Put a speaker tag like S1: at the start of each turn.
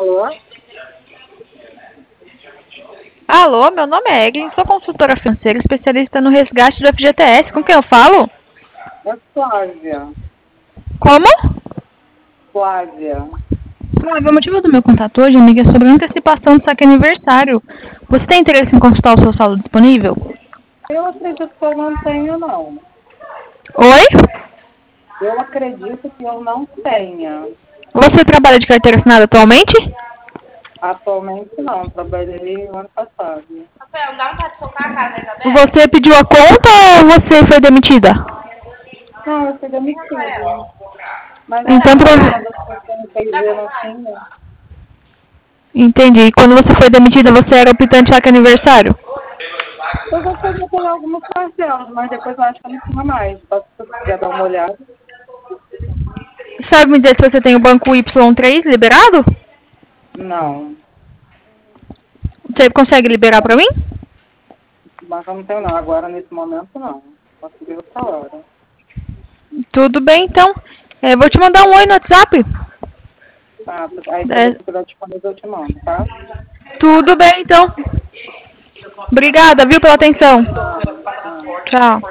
S1: Alô?
S2: Alô, meu nome é Eglin, sou consultora financeira, especialista no resgate do FGTS. Com quem eu falo?
S1: É Flávia.
S2: Como?
S1: Flávia.
S2: Flávia, o motivo do meu contato hoje, amiga, é sobre a antecipação do saque aniversário. Você tem interesse em consultar o seu saldo disponível?
S1: Eu acredito que eu não tenho, não.
S2: Oi?
S1: Eu acredito que eu não tenha.
S2: Você trabalha de carteira assinada atualmente?
S1: Atualmente, não. Trabalhei no ano passado.
S3: Rafael, dá vontade de socar a cara da Isabela?
S2: Você pediu a conta ou você foi demitida?
S1: Não, eu fui demitida. Mas
S2: Então,
S1: quando eu tentei ver, não tinha.
S2: entendi. Quando você foi demitida, você era optante saque aniversário?
S1: Eu já cheguei a pegar algumas parcelas, mas depois eu acho que eu não tinha mais. Só se você quiser dar uma olhada.
S2: Sabe me dizer se você tem o banco Y3 liberado?
S1: Não.
S2: Você consegue liberar pra mim?
S1: Mas eu não tenho, não. Agora, nesse momento, não. Posso ver outra hora.
S2: Tudo bem, então. Vou te mandar um oi no WhatsApp.
S1: Tá, aí se
S2: É,
S1: você estiver disponível, eu te mando, tá?
S2: tudo bem, então. Obrigada, viu, pela atenção.
S1: Tá, tá.
S2: Tchau.